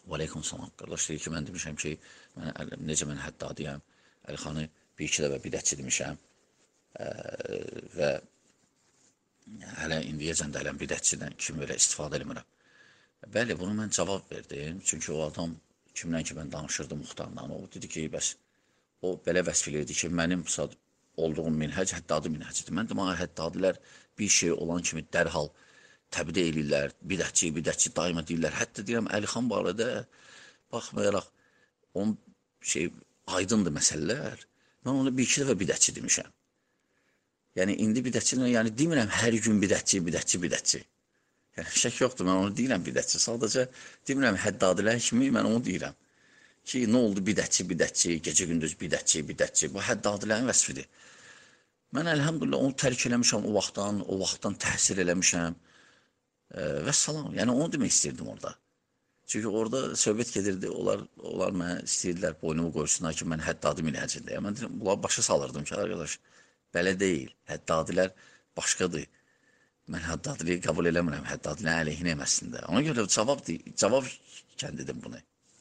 Və aleykum salam. Qardaş deyir ki, mən demişəm ki, necə mən həddadiyəm, Əlixanı bir iki dəfə bidətçi demişəm və hələ indiyəcən də hələm bidətçidən kimi belə istifadə eləmirəm. Bəli, bunu mən cavab verdim, çünki o adam kimdən ki, mən danışırdım Muxtarla, o dedi ki, bəs o belə vəsf edirdi ki, mənim olduğum minhəc həddadi minhəcidir. Mən demək, həddadilər bir şey olan kimi dərhal təbdə eləyirlər, bidətçi daima deyirlər. Hətta deyirəm, Əlixan barədə baxmayaraq, onun aydındır məsələlər. Mən ona bir iki dəfə bidətçi demişəm. Yəni, indi bidətçi, yəni demirəm, hər gün bidətçi. Yəni, şək yoxdur, mən onu deyirəm bidətçi. Sadəcə demirəm, həddadilər kimi mən onu deyirəm. Ki, nə oldu bidətçi, gecə-gündüz bidətçi. Bu həddadilərin vəsfidir. Mən əlhamdülillah onu tərk eləmişəm o vaxtdan təhsil eləmişəm. Və salam, yəni onu demək istəyirdim orada. Çünki orada söhbət gedirdi, onlar mənə istəyirdilər, boynumu qoysunlar ki, mən həddadi minhəcində. Mən deyirəm, bunları başa salırdım ki, arkadaş, belə deyil, həddadilər başqadır. Mən həddadiliyi qəbul eləmirəm, həddadilərin əleyhinə əməsində. Ona görə cavab kəndidim bunu.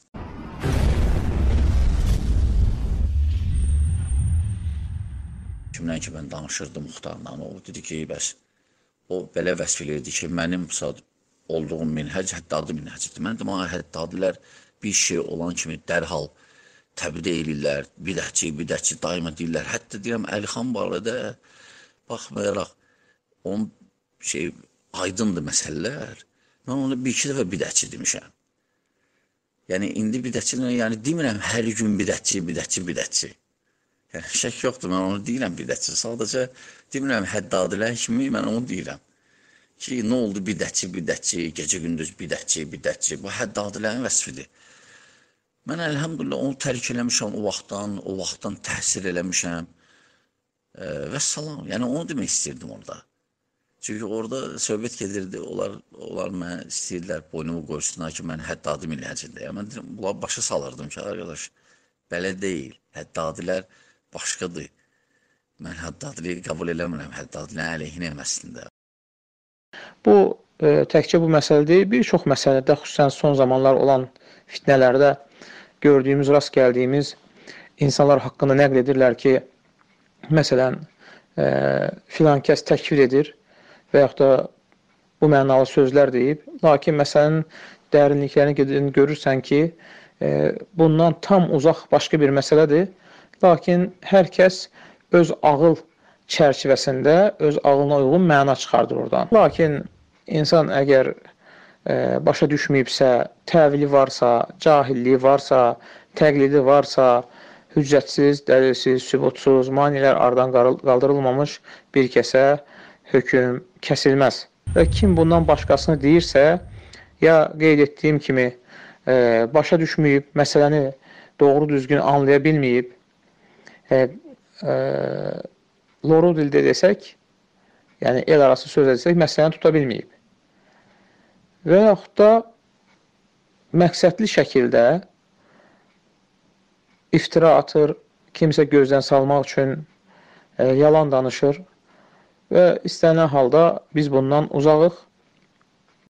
Kimdən ki, mən danışırdım Muxtarla, o dedi ki, bəs o belə vəsf edirdi ki, mənim olduğum minhəc həddadi minhəcidir. Mən demək, həddadilər bir şey olan kimi dərhal təbdə eləyirlər, bidətçi daima deyirlər. Hətta deyirəm, Əlixan barədə baxmayaraq, onun aydındır məsələlər. Mən ona bir iki dəfə bidətçi demişəm. Yəni, indi bidətçi, yəni demirəm, hər gün bidətçi. Yəni, şək yoxdur, mən onu deyirəm bidətçi. Sadəcə demirəm, həddadilər kimi mən onu deyirəm. Ki, nə oldu bidətçi, gecə-gündüz bidətçi. Bu həddadilərin vəsfidir. Mən əlhamdülillah onu tərk eləmişəm o vaxtdan təhsil eləmişəm. Və salam, yəni onu demək istəyirdim orada. Çünki orada söhbət gedirdi, onlar mənə istəyirdilər, boynumu qoysunlar ki, mən həddadi minhəcində. Mən deyirəm, bunları başa salırdım ki, arkadaş, belə deyil, həddadilər başqadır. Mən həddadiliyi qəbul eləmirəm, həddadilərin əleyhinə əməsində. Bu, təkcə bu məsələ deyil, bir çox məsələdə, xüsusən son zamanlar olan fitnələrdə gördüyümüz, rast gəldiyimiz insanlar haqqında nəql edirlər ki, məsələn, filan kəs təkfir edir və yaxud da bu mənalı sözlər deyib, lakin məsələnin dərinliklərini görürsən ki, bundan tam uzaq başqa bir məsələdir, lakin hər kəs öz ağıl çərçivəsində, öz ağılına uyğun məna çıxardır oradan. Lakin insan əgər başa düşməyibsə, təvili varsa, cahilliyi varsa, təqlidi varsa, hüccətsiz, dəlilsiz, sübutsuz, manilər aradan qaldırılmamış bir kəsə hökm kəsilməz. Və kim bundan başqasını deyirsə, ya qeyd etdiyim kimi başa düşməyib, məsələni doğru düzgün anlaya bilməyib, loru dildə desək, yəni el arası söz desək, məsələni tuta bilməyib. Və yaxud da məqsədli şəkildə iftira atır, kimsə gözdən salmaq üçün yalan danışır və istənilən halda biz bundan uzağıq